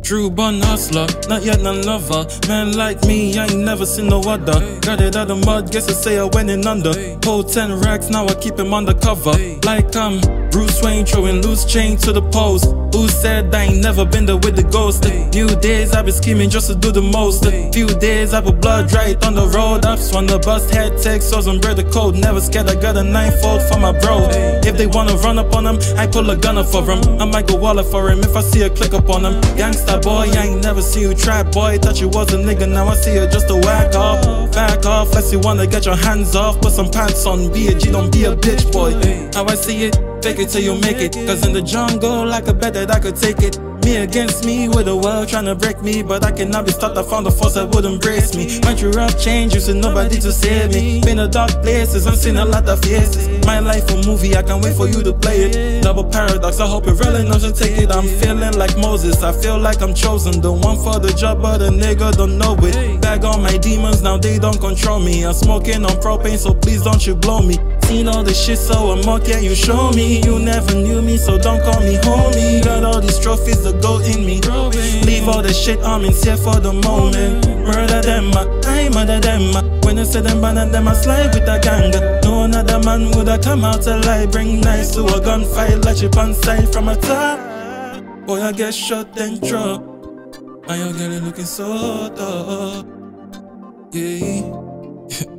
True born hustler, not yet none lover. Man like me, I ain't never seen no other. Got it out of mud, guess I say I went in under. Hold 10 racks, now I keep him undercover. Like I'm Bruce Wayne throwing loose chain to the post. Who said I ain't never been there with the ghost? New days I've been scheming just to do the most. Few days I put blood right on the road. I've swung the bus, head text, sauce and bread the code. Never scared, I got a 9-fold for my bro. If they wanna run up on him, I pull a gunner for him. I might go wallet for him if I see a click up on him. Gangsta boy, I ain't never see you trap boy. Thought you was a nigga, now I see you just a whack off. Back off, let's you wanna get your hands off. Put some pants on, be a G, don't be a bitch boy. How I see it, fake it till you make it. Cause in the jungle, I could bet that I could take it. Me against me, with the world tryna break me. But I cannot be stopped, I found a force that would embrace me. Went through rough change, used to nobody to save me. Been to dark places, I've seen a lot of faces. My life a movie, I can't wait for you to play it. Double paradox, I hope you're real enough to take it. I'm feeling like Moses, I feel like I'm chosen. The one for the job, but the nigga don't know it. Bag on my demons, now they don't control me. I'm smoking on propane, so please don't you blow me. Seen all this shit, so I'm more, can you show me? You never knew me, so don't call me homie. Got all these trophies that go in me. Leave all the shit, I'm in here for the moment. Murder them, I murder them. When I say them bad and them, I slide with a gang. No another man woulda come out alive. Bring knives to a gunfight, like chip on side from a top. Boy, I get shot then drop. And your girl looking so tough. Yeah.